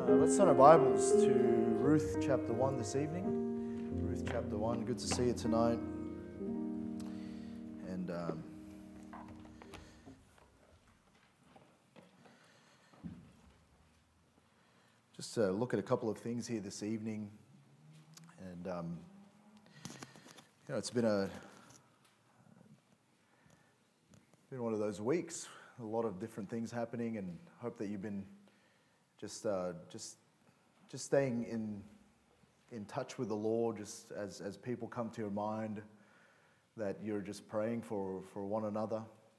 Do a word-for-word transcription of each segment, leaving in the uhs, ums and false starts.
Uh, let's turn our Bibles to Ruth chapter one this evening. Ruth chapter one. Good to see you tonight. And um, just uh, look at a couple of things here this evening. And um, you know, it's been a been one of those weeks. A lot of different things happening, and hope that you've been just uh, just just staying in in touch with the Lord, just as as people come to your mind, that you're just praying for for one another.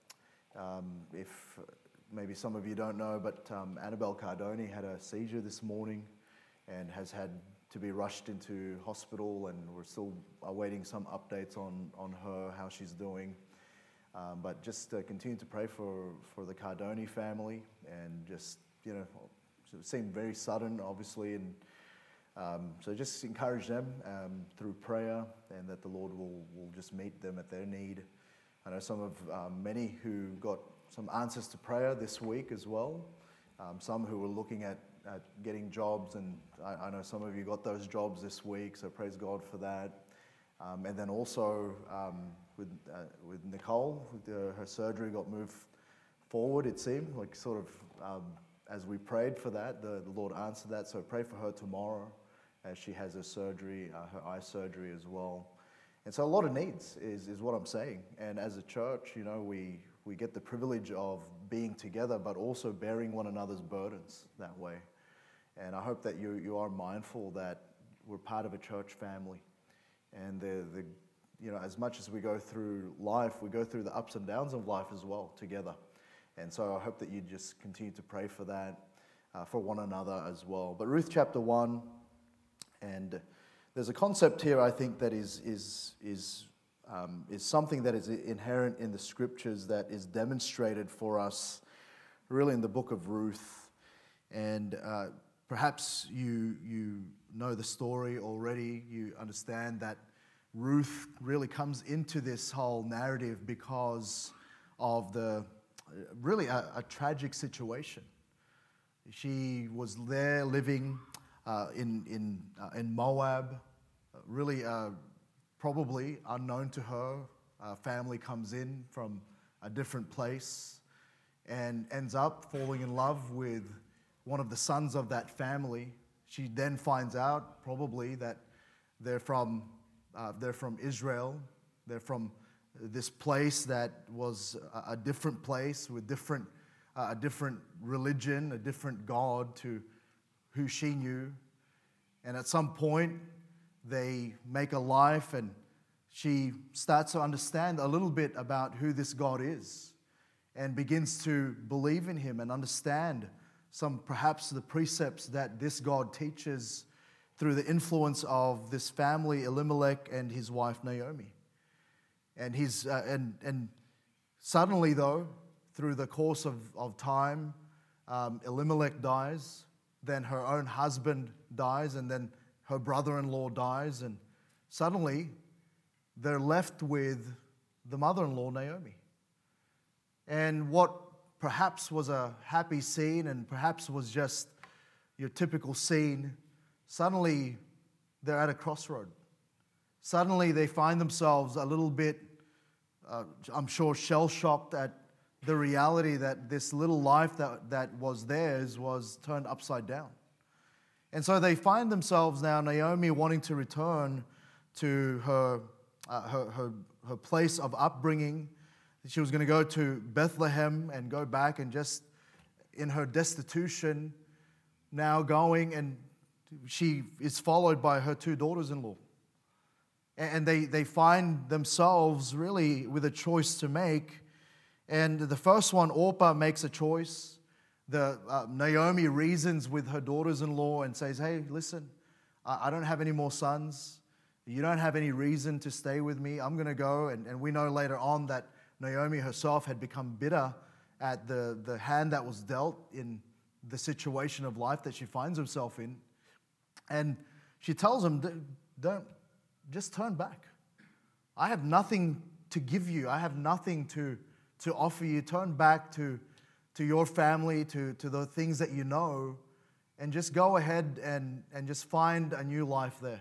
Um, if maybe some of you don't know, but um, Annabelle Cardoni had a seizure this morning, and has had to be rushed into hospital, and we're still awaiting some updates on on her, how she's doing. Um, but just uh, continue to pray for, for the Cardoni family, and just, you know, it seemed very sudden, obviously, and um, so just encourage them um, through prayer, and that the Lord will, will just meet them at their need. I know some of um, many who got some answers to prayer this week as well, um, some who were looking at, at getting jobs, and I, I know some of you got those jobs this week, so praise God for that. Um, and then also um, with uh, with Nicole, with the, her surgery got moved forward, it seemed, like sort of um, as we prayed for that, the, the Lord answered that. So pray for her tomorrow as she has her surgery, uh, her eye surgery as well. And so a lot of needs is, is what I'm saying. And as a church, you know, we, we get the privilege of being together, but also bearing one another's burdens that way. And I hope that you, you are mindful that we're part of a church family. And the, the, you know, as much as we go through life, we go through the ups and downs of life as well together. And so I hope that you just continue to pray for that, uh, for one another as well. But Ruth chapter one, and there's a concept here I think that is is is um, is something that is inherent in the scriptures that is demonstrated for us, really in the book of Ruth. And uh, perhaps you you. know the story already. You understand that Ruth really comes into this whole narrative because of the really a, a tragic situation. She was there living uh, in in uh, in Moab, really uh, probably unknown to her. Uh, family comes in from a different place and ends up falling in love with one of the sons of that family. She then finds out probably that they're from uh, they're from Israel. They're from this place that was a, a different place with different uh, a different religion, a different God to who she knew. And at some point, they make a life, and she starts to understand a little bit about who this God is, and begins to believe in Him and understand some perhaps the precepts that this God teaches through the influence of this family, Elimelech and his wife Naomi. And he's uh, and and suddenly though, through the course of, of time, um, Elimelech dies, then her own husband dies, and then her brother-in-law dies, and suddenly they're left with the mother-in-law Naomi. And what perhaps was a happy scene, and perhaps was just your typical scene, suddenly they're at a crossroad. Suddenly they find themselves a little bit, uh, I'm sure, shell-shocked at the reality that this little life that, that was theirs was turned upside down. And so they find themselves now, Naomi wanting to return to her, uh, her, her, her place of upbringing. She was going to go to Bethlehem and go back, and just in her destitution, now going, and she is followed by her two daughters-in-law. And they, they find themselves really with a choice to make. And the first one, Orpah, makes a choice. The uh, Naomi reasons with her daughters-in-law and says, hey, listen, I, I don't have any more sons. You don't have any reason to stay with me. I'm going to go. And, and we know later on that Naomi herself had become bitter at the, the hand that was dealt in the situation of life that she finds herself in. And she tells him, don't, just turn back. I have nothing to give you. I have nothing to, to offer you. Turn back to, to your family, to, to the things that you know, and just go ahead and, and just find a new life there.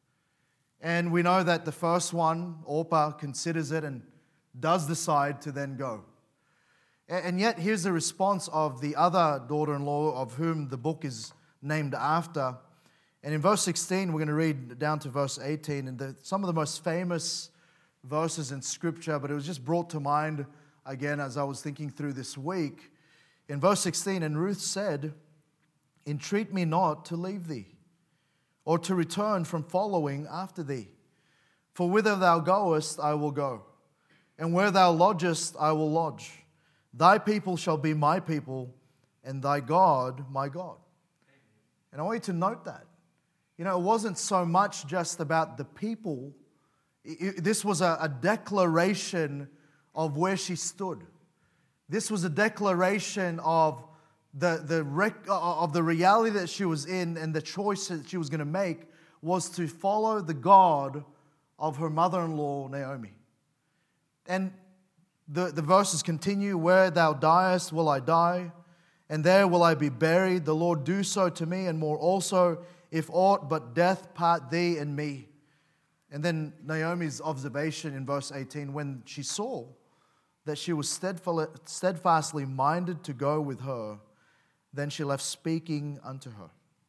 And we know that the first one, Orpah, considers it and does decide to then go. And yet here's the response of the other daughter-in-law of whom the book is named after. And in verse sixteen, we're going to read down to verse eighteen, and the, some of the most famous verses in Scripture, but it was just brought to mind again as I was thinking through this week. In verse sixteen, and Ruth said, "Entreat me not to leave thee, or to return from following after thee. For whither thou goest, I will go, and where thou lodgest, I will lodge. Thy people shall be my people, and thy God my God." And I want you to note that. You know, it wasn't so much just about the people. It, it, this was a, a declaration of where she stood. This was a declaration of the, the rec- of the reality that she was in, and the choice that she was going to make was to follow the God of her mother-in-law, Naomi. And the, the verses continue, "Where thou diest will I die, and there will I be buried. The Lord do so to me, and more also, if aught but death part thee and me." And then Naomi's observation in verse eighteen, when she saw that she was steadfastly minded to go with her, then she left speaking unto her.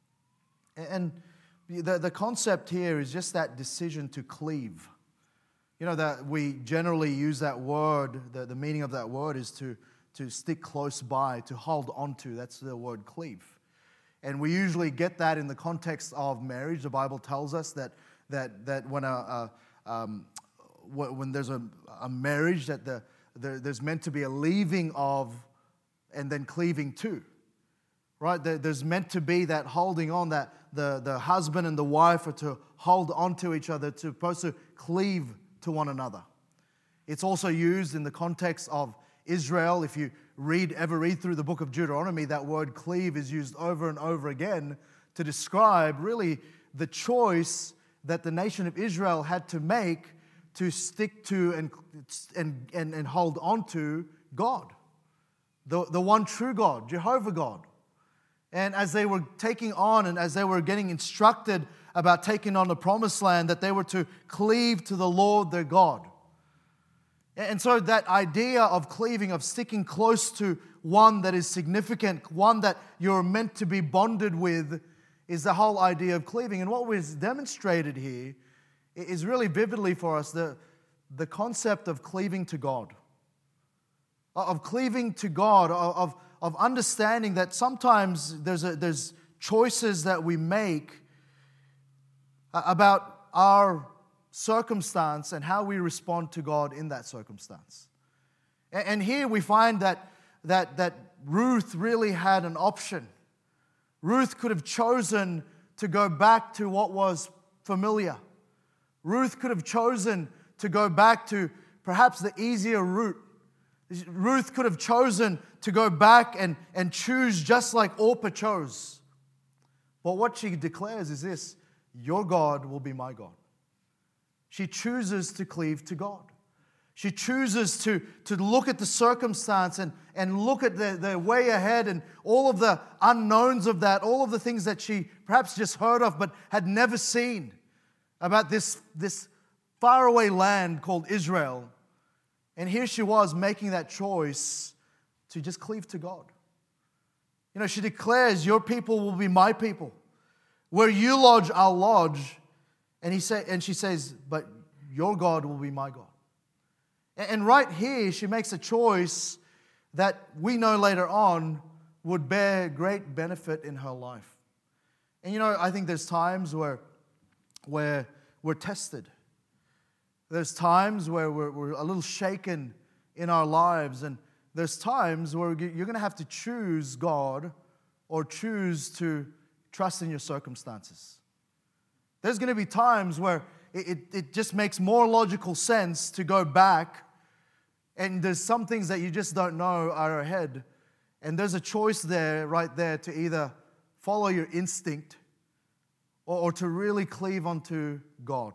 And the, the concept here is just that decision to cleave. You know, that we generally use that word, the, the meaning of that word is to, to stick close by, to hold on to. That's the word cleave. And we usually get that in the context of marriage. The Bible tells us that that that when a, a um, when there's a, a marriage, that the, the there's meant to be a leaving of and then cleaving to, right? There's meant to be that holding on, that the, the husband and the wife are to hold on to each other, to supposed to cleave to one another. It's also used in the context of Israel. If you read ever read through the book of Deuteronomy, that word cleave is used over and over again to describe really the choice that the nation of Israel had to make to stick to and and and, and hold on to God, the, the one true God, Jehovah God. And as they were taking on and as they were getting instructed about taking on the promised land, that they were to cleave to the Lord their God. And so that idea of cleaving, of sticking close to one that is significant, one that you're meant to be bonded with, is the whole idea of cleaving. And what was demonstrated here is really vividly for us the, the concept of cleaving to God. Of cleaving to God, of, of understanding that sometimes there's, a, there's choices that we make about our circumstance and how we respond to God in that circumstance. And here we find that, that, that Ruth really had an option. Ruth could have chosen to go back to what was familiar. Ruth could have chosen to go back to perhaps the easier route. Ruth could have chosen to go back and, and choose just like Orpah chose. But what she declares is this: your God will be my God. She chooses to cleave to God. She chooses to, to look at the circumstance and, and look at the, the way ahead and all of the unknowns of that, all of the things that she perhaps just heard of but had never seen about this, this faraway land called Israel. And here she was making that choice to just cleave to God. You know, she declares, your people will be my people. Where you lodge, I'll lodge. And he say, and she says, but your God will be my God. And right here, she makes a choice that we know later on would bear great benefit in her life. And you know, I think there's times where, where we're tested. There's times where we're, we're a little shaken in our lives. And there's times where you're going to have to choose God or choose to trust in your circumstances. There's going to be times where it, it, it just makes more logical sense to go back, and there's some things that you just don't know are ahead. And there's a choice there, right there, to either follow your instinct or, or to really cleave onto God.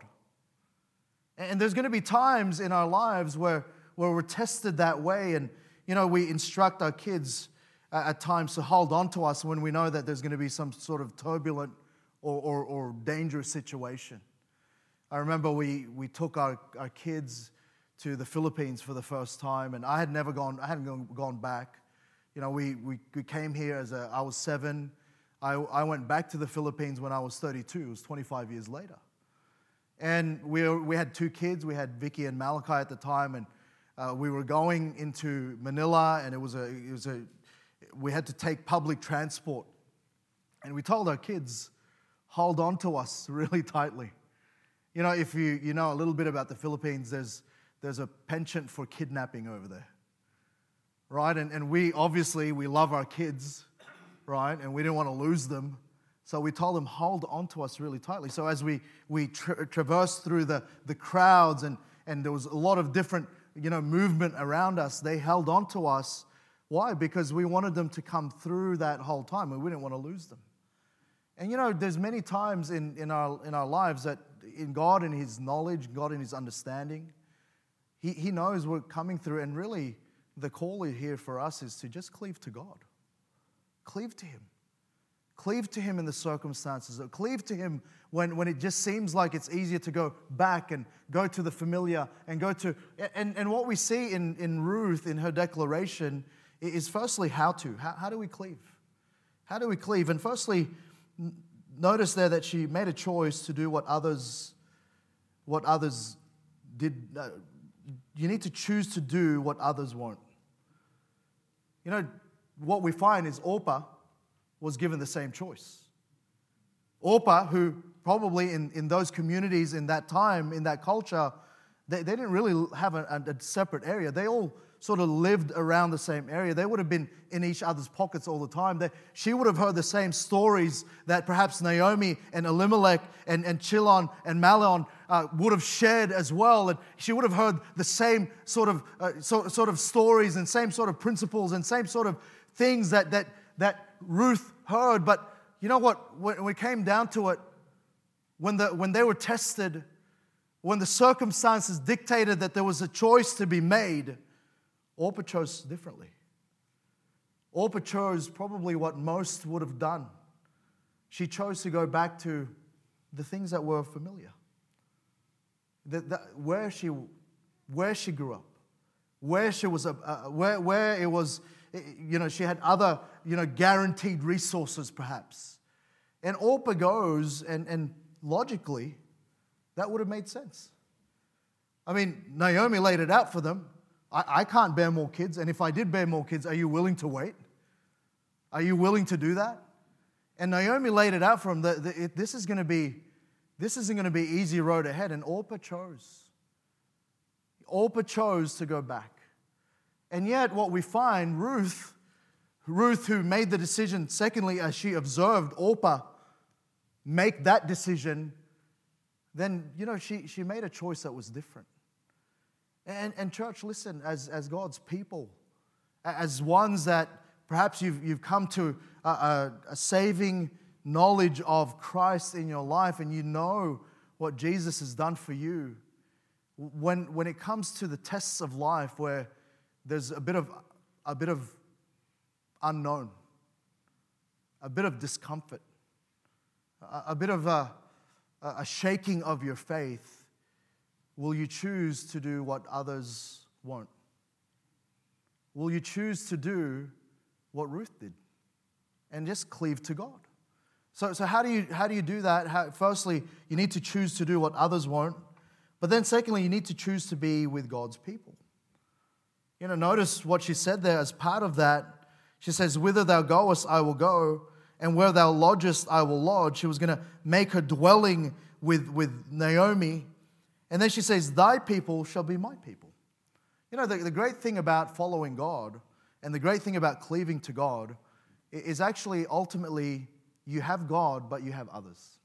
And there's going to be times in our lives where, where we're tested that way. And, you know, we instruct our kids uh, at times to hold on to us when we know that there's going to be some sort of turbulent or, or, or dangerous situation. I remember we, we took our, our kids to the Philippines for the first time, and I had never gone, I hadn't gone, gone back. You know, we, we, we came here as a, I was seven. I, I went back to the Philippines when I was thirty-two. It was twenty-five years later. And we, were, we had two kids. We had Vicky and Malachi at the time, and uh, we were going into Manila, and it was a, it was a, we had to take public transport. And we told our kids, hold on to us really tightly. You know, if you, you know a little bit about the Philippines, there's, there's a penchant for kidnapping over there. Right? And, and we, obviously, we love our kids, right? And we didn't want to lose them. So we told them, hold on to us really tightly. So as we, we tra- traversed through the, the crowds, and, and there was a lot of different, you know, movement around us, they held on to us. Why? Because we wanted them to come through that whole time, and we didn't want to lose them. And, you know, there's many times in, in, our, in our lives that in God and His knowledge, God and His understanding, He, he knows we're coming through, and really, the call here for us is to just cleave to God. Cleave to Him. Cleave to Him in the circumstances. Cleave to Him when, when it just seems like it's easier to go back and go to the familiar and go to... And, and what we see in, in Ruth, in her declaration, is firstly how to. How, how do we cleave? How do we cleave? And firstly, notice there that she made a choice to do what others, what others did. Uh, you need to choose to do what others won't. You know, what we find is Orpah was given the same choice. Orpah, who probably in, in those communities in that time, in that culture, they, they didn't really have a, a separate area. They all sort of lived around the same area. They would have been in each other's pockets all the time. They, she would have heard the same stories that perhaps Naomi and Elimelech and, and Chilon and Mahlon uh, would have shared as well. And she would have heard the same sort of uh, so, sort of stories and same sort of principles and same sort of things that that that Ruth heard. But you know what? When it came down to it, when the when they were tested, when the circumstances dictated that there was a choice to be made, Orpah chose differently. Orpah chose probably what most would have done. She chose to go back to the things that were familiar. The, the, where she, where she grew up, where she was, a, uh, where where it was, you know, she had other, you know, guaranteed resources perhaps. And Orpah goes, and and logically, that would have made sense. I mean, Naomi laid it out for them. I, I can't bear more kids, and if I did bear more kids, are you willing to wait? Are you willing to do that? And Naomi laid it out for him that it, this is going to be, this isn't going to be easy road ahead. And Orpah chose. Orpah chose to go back. And yet, what we find, Ruth, Ruth, who made the decision, secondly, as she observed Orpah make that decision, then you know she she made a choice that was different. And, and church, listen, as, as God's people, as ones that perhaps you've, you've come to a, a, a saving knowledge of Christ in your life, and you know what Jesus has done for you, when, when it comes to the tests of life where there's a bit of, a bit of unknown, a bit of discomfort, a, a bit of a, a shaking of your faith, will you choose to do what others won't? Will you choose to do what Ruth did and just cleave to God? So, so how do you how do you do that? How, firstly, you need to choose to do what others won't. But then secondly, you need to choose to be with God's people. You know, notice what she said there as part of that. She says, whither thou goest, I will go, and where thou lodgest, I will lodge. She was going to make her dwelling with, with Naomi. And then she says, thy people shall be my people. You know, the, the great thing about following God and the great thing about cleaving to God is actually ultimately you have God, but you have others.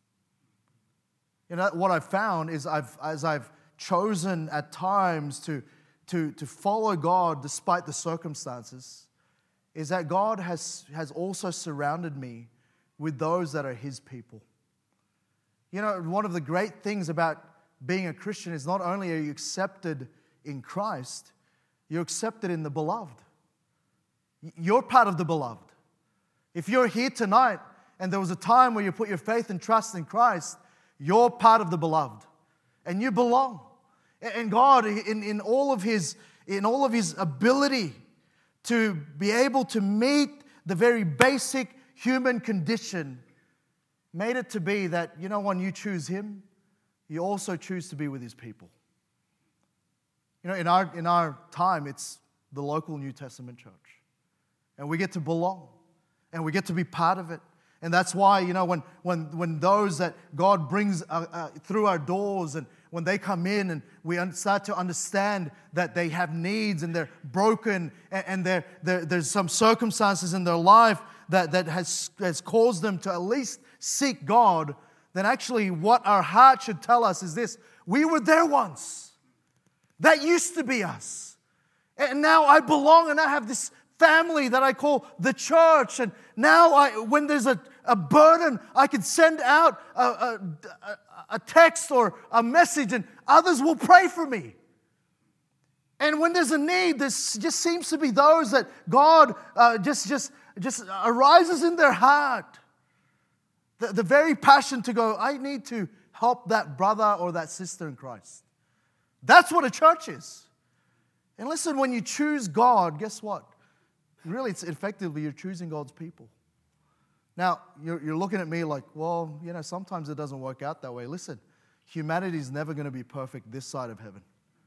You know, what I've found is I've as I've chosen at times to, to, to follow God despite the circumstances, is that God has, has also surrounded me with those that are His people. You know, one of the great things about being a Christian is not only are you accepted in Christ, you're accepted in the beloved. You're part of the beloved. If you're here tonight and there was a time where you put your faith and trust in Christ, you're part of the beloved. And you belong. And God, in, in all of His, in all of His ability to be able to meet the very basic human condition, made it to be that, you know, when you choose Him, you also choose to be with His people. You know, in our, in our time, it's the local New Testament church. And we get to belong. And we get to be part of it. And that's why, you know, when, when, when those that God brings uh, uh, through our doors, and when they come in and we start to understand that they have needs and they're broken, and, and they're, they're, there's some circumstances in their life that, that has, has caused them to at least seek God, then actually what our heart should tell us is this: we were there once. That used to be us. And now I belong, and I have this family that I call the church. And now I, when there's a, a burden, I can send out a, a, a text or a message, and others will pray for me. And when there's a need, there just seems to be those that God uh, just, just, just arises in their heart. The, the very passion to go, I need to help that brother or that sister in Christ. That's what a church is. And listen, when you choose God, guess what? Really, it's effectively you're choosing God's people. Now, you're, you're looking at me like, well, you know, sometimes it doesn't work out that way. Listen, humanity is never going to be perfect this side of heaven.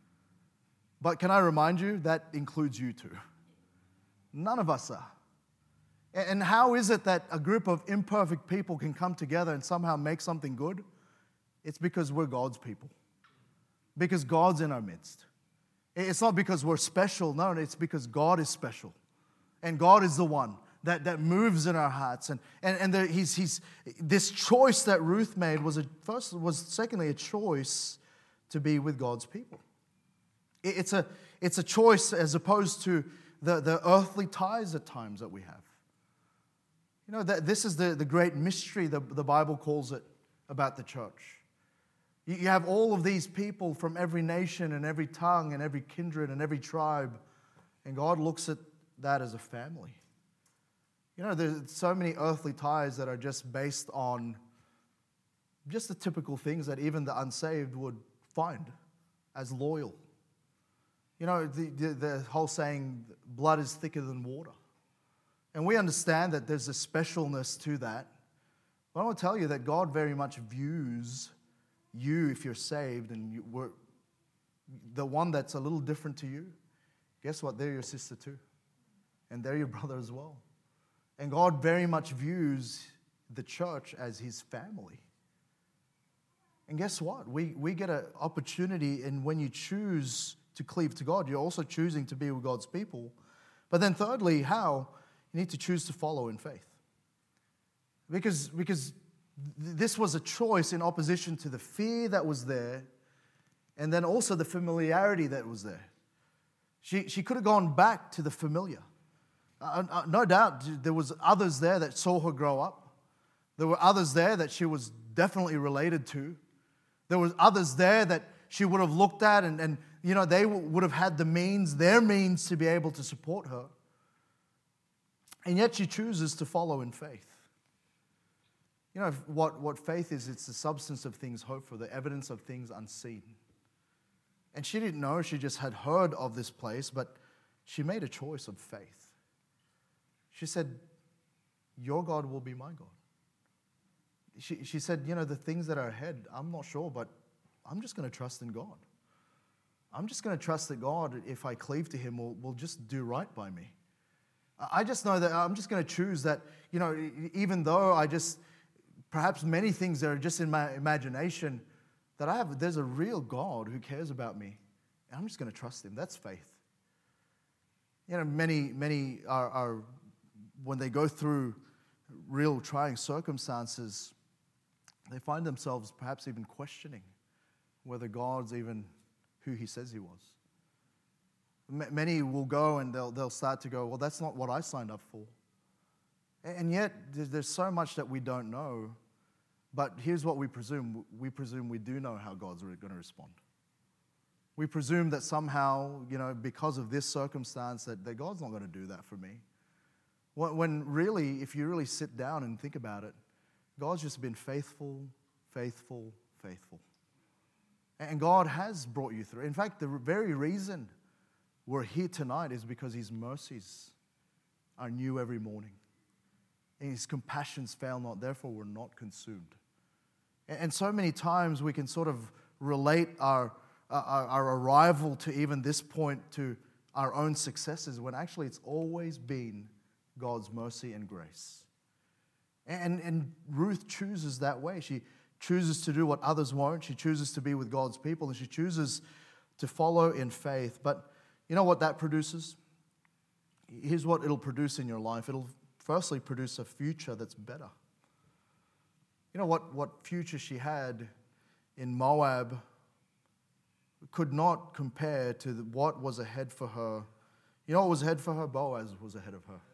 But can I remind you, that includes you too. None of us are. And how is it that a group of imperfect people can come together and somehow make something good? It's because we're God's people. Because God's in our midst. It's not because we're special. No, it's because God is special. And God is the one that, that moves in our hearts. And, and, and the, he's, he's, this choice that Ruth made was, a, first, was secondly a choice to be with God's people. It, it's, a, it's a choice as opposed to the, the earthly ties at times that we have. You know, that this is the, the great mystery, the, the Bible calls it, about the church. You, you have all of these people from every nation and every tongue and every kindred and every tribe. And God looks at that as a family. You know, there's so many earthly ties that are just based on just the typical things that even the unsaved would find as loyal. You know, the, the, the whole saying, blood is thicker than water. And we understand that there's a specialness to that. But I want to tell you that God very much views you, if you're saved, and you were the one that's a little different to you. Guess what? They're your sister too. And they're your brother as well. And God very much views the church as His family. And guess what? We, we get an opportunity, and when you choose to cleave to God, you're also choosing to be with God's people. But then thirdly, how? You need to choose to follow in faith. Because, because this was a choice in opposition to the fear that was there, and then also the familiarity that was there. She, she could have gone back to the familiar. Uh, uh, no doubt there was others there that saw her grow up. There were others there that she was definitely related to. There was others there that she would have looked at, and, and you know, they w- would have had the means, their means, to be able to support her. And yet she chooses to follow in faith. You know what, what faith is? It's the substance of things hoped for, the evidence of things unseen. And she didn't know, she just had heard of this place, but she made a choice of faith. She said, your God will be my God. She, she said, you know, the things that are ahead, I'm not sure, but I'm just going to trust in God. I'm just going to trust that God, if I cleave to Him, will, will just do right by me. I just know that I'm just going to choose that, you know, even though I just, perhaps many things that are just in my imagination, that I have, there's a real God who cares about me. And I'm just going to trust Him. That's faith. You know, many, many are, are when they go through real trying circumstances, they find themselves perhaps even questioning whether God's even who He says He was. M- many will go and they'll, they'll start to go, well, that's not what I signed up for. And yet, there's so much that we don't know. But here's what we presume. We presume we do know how God's going to respond. We presume that somehow, you know, because of this circumstance, that, that God's not going to do that for me. When when really, if you really sit down and think about it, God's just been faithful, faithful, faithful. And God has brought you through. In fact, the very reason we're here tonight is because His mercies are new every morning. And His compassions fail not, therefore we're not consumed. And so many times we can sort of relate our, our, our arrival to even this point to our own successes, when actually it's always been God's mercy and grace. And, and Ruth chooses that way. She chooses to do what others won't. She chooses to be with God's people, and she chooses to follow in faith. But you know what that produces? Here's what it'll produce in your life. It'll firstly produce a future that's better. You know what, what future she had in Moab could not compare to what was ahead for her. You know what was ahead for her? Boaz was ahead of her.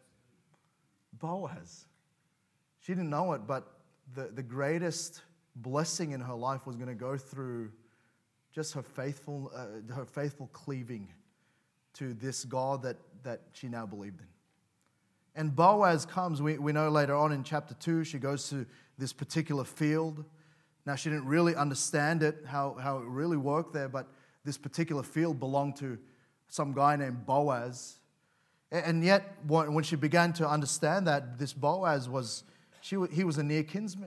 Boaz. She didn't know it, but the, the greatest blessing in her life was going to go through just her faithful, uh, her faithful cleaving to this God that, that she now believed in. And Boaz comes, we, we know later on in chapter two, she goes to this particular field. Now, she didn't really understand it, how, how it really worked there, but this particular field belonged to some guy named Boaz. And yet, when she began to understand that this Boaz was, she, he was a near kinsman.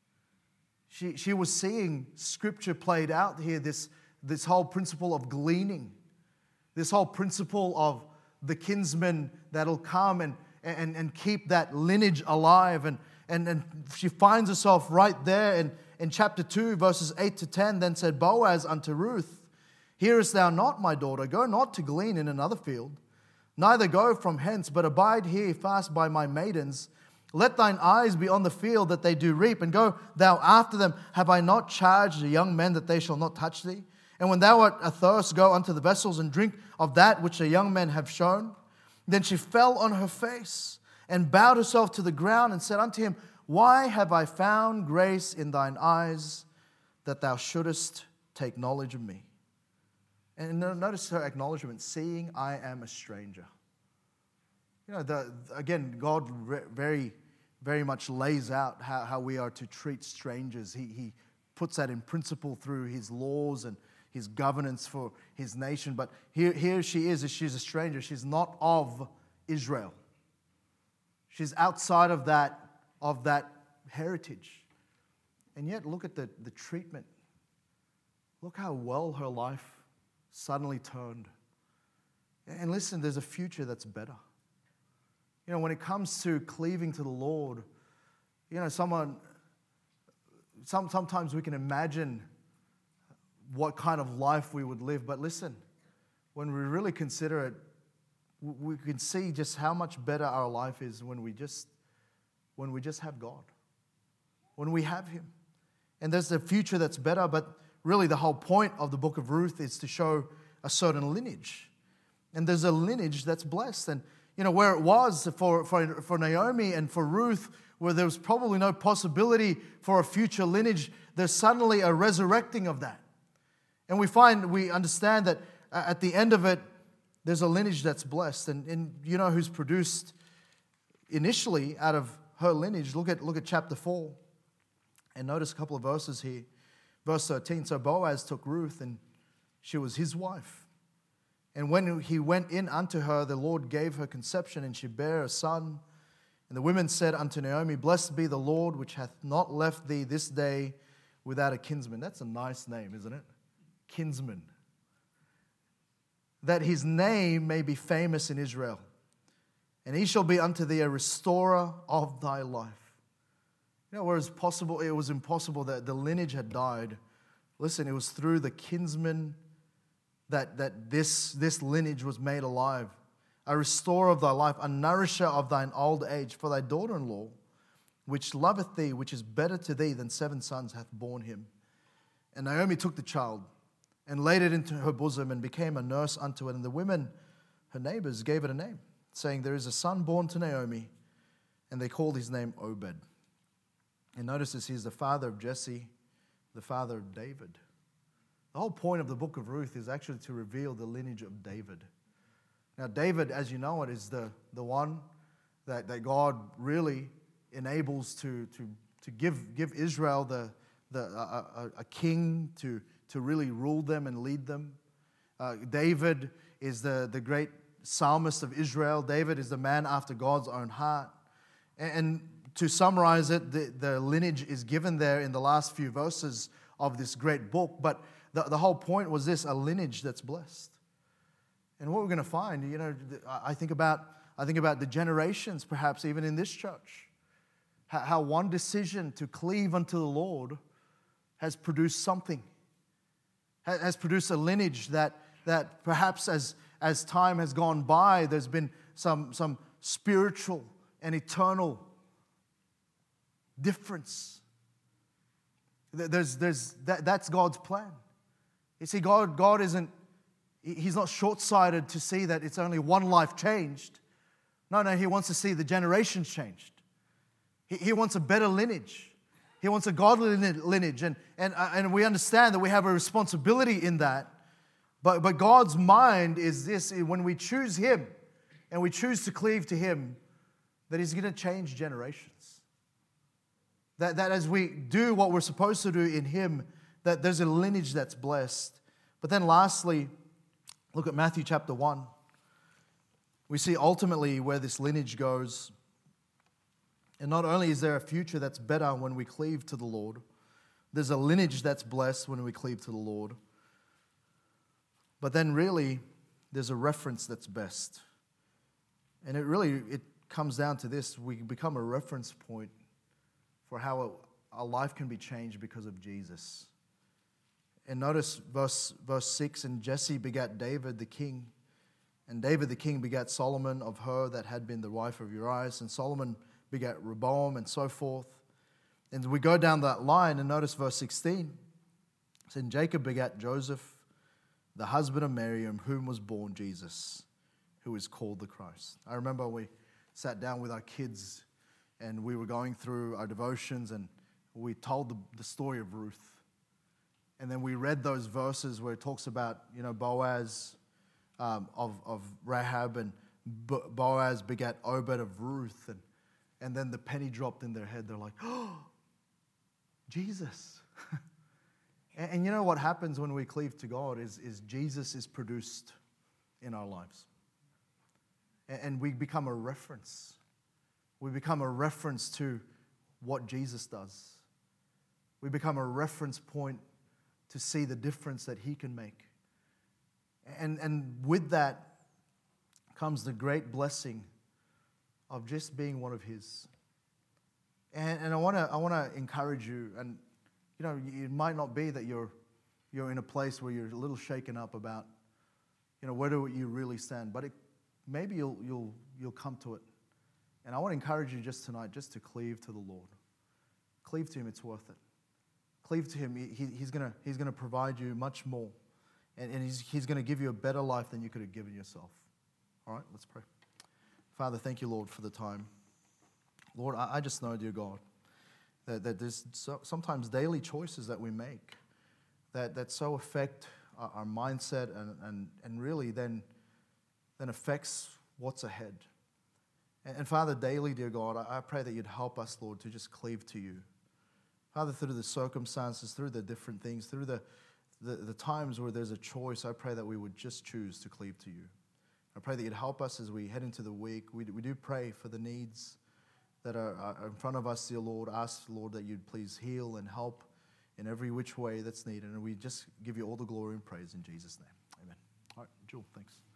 She, she was seeing Scripture played out here, this, this whole principle of gleaning, this whole principle of the kinsman that'll come and, and, and keep that lineage alive. And, and, and she finds herself right there in, in chapter two, verses eight to ten. Then said Boaz unto Ruth, Hearest thou not, my daughter? Go not to glean in another field, neither go from hence, but abide here fast by my maidens. Let thine eyes be on the field that they do reap, and go thou after them. Have I not charged the young men that they shall not touch thee? And when thou art athirst, go unto the vessels and drink of that which the young men have shown. Then she fell on her face and bowed herself to the ground and said unto him, Why have I found grace in thine eyes, that thou shouldest take knowledge of me? And notice her acknowledgement, seeing I am a stranger. You know, the, again, God very, very much lays out how, how we are to treat strangers. He, he puts that in principle through His laws and His governance for His nation. But here, here she is, she's a stranger. She's not of Israel. She's outside of that, of that heritage. And yet, look at the, the treatment. Look how well her life suddenly turned. And listen, there's a future that's better. You know, when it comes to cleaving to the Lord, you know, someone, some, sometimes we can imagine what kind of life we would live. But listen, when we really consider it, we can see just how much better our life is when we just, when we just have God, when we have Him. And there's a future that's better, but really the whole point of the book of Ruth is to show a certain lineage. And there's a lineage that's blessed. And you know, where it was for, for, for Naomi and for Ruth, where there was probably no possibility for a future lineage, there's suddenly a resurrecting of that. And we find, we understand that at the end of it, there's a lineage that's blessed. And, and you know who's produced initially out of her lineage? Look at, look at chapter four. And notice a couple of verses here. Verse thirteen, so Boaz took Ruth, and she was his wife. And when he went in unto her, the Lord gave her conception, and she bare a son. And the women said unto Naomi, Blessed be the Lord, which hath not left thee this day without a kinsman. That's a nice name, isn't it? Kinsman. That his name may be famous in Israel. And he shall be unto thee a restorer of thy life. You know, whereas possible, it was impossible that the lineage had died. Listen, it was through the kinsman that, that this, this lineage was made alive. A restorer of thy life, a nourisher of thine old age, for thy daughter-in-law, which loveth thee, which is better to thee than seven sons, hath borne him. And Naomi took the child and laid it into her bosom and became a nurse unto it. And the women, her neighbors, gave it a name, saying, There is a son born to Naomi. And they called his name Obed. And notice this, he's the father of Jesse, the father of David. The whole point of the book of Ruth is actually to reveal the lineage of David. Now, David, as you know it, is the, the one that, that God really enables to, to, to give, give Israel the, the, a, a, a king to, to really rule them and lead them. Uh, David is the, the great psalmist of Israel. David is the man after God's own heart. And, and to summarize it, the, the lineage is given there in the last few verses of this great book. But the, the whole point was this, a lineage that's blessed. And what we're going to find, you know, I think about, I think about the generations, perhaps even in this church, how, how one decision to cleave unto the Lord has produced something, has produced a lineage that, that perhaps as, as time has gone by, there's been some, some spiritual and eternal difference. There's, there's, that, that's God's plan. You see, God, God isn't, He's not short-sighted to see that it's only one life changed. No, no, He wants to see the generations changed. He, he wants a better lineage. He wants a godly lineage. And, and, and we understand that we have a responsibility in that. But, but God's mind is this, when we choose Him and we choose to cleave to Him, that He's going to change generations. That, that as we do what we're supposed to do in Him, that there's a lineage that's blessed. But then lastly, look at Matthew chapter one. We see ultimately where this lineage goes. And not only is there a future that's better when we cleave to the Lord, there's a lineage that's blessed when we cleave to the Lord. But then really, there's a reference that's best. And it really, it comes down to this. We become a reference point for how a, a life can be changed because of Jesus. And notice verse, verse six, and Jesse begat David the king, and David the king begat Solomon of her that had been the wife of Uriah, and Solomon begat Rehoboam, and so forth. And we go down that line and notice verse sixteen. It said, Jacob begat Joseph, the husband of Mary, of whom was born Jesus, who is called the Christ. I remember we sat down with our kids and we were going through our devotions and we told the, the story of Ruth. And then we read those verses where it talks about, you know, Boaz um, of, of Rahab, and Bo- Boaz begat Obed of Ruth. And, and then the penny dropped in their head. They're like, oh, Jesus. and, and you know what happens when we cleave to God is, is Jesus is produced in our lives. And, and we become a reference. We become a reference to what Jesus does. We become a reference point to see the difference that He can make. And, and with that comes the great blessing of just being one of His. And, and I want to I want to encourage you, and you know, it might not be that you're you're in a place where you're a little shaken up about, you know, where do you really stand, but it, maybe you'll you'll you'll come to it. And I want to encourage you just tonight, just to cleave to the Lord. Cleave to Him, it's worth it. Cleave to Him. He, he's going to he's gonna provide you much more. And, and He's, he's going to give you a better life than you could have given yourself. All right, let's pray. Father, thank you, Lord, for the time. Lord, I, I just know, dear God, that, that there's so, sometimes daily choices that we make that, that so affect our, our mindset and, and, and really then, then affects what's ahead. And, and Father, daily, dear God, I, I pray that you'd help us, Lord, to just cleave to you. Father, through the circumstances, through the different things, through the, the, the times where there's a choice, I pray that we would just choose to cleave to you. I pray that you'd help us as we head into the week. We, we do pray for the needs that are, are in front of us, dear Lord. Ask, Lord, that you'd please heal and help in every which way that's needed. And we just give you all the glory and praise in Jesus' name. Amen. All right, Jewel, thanks.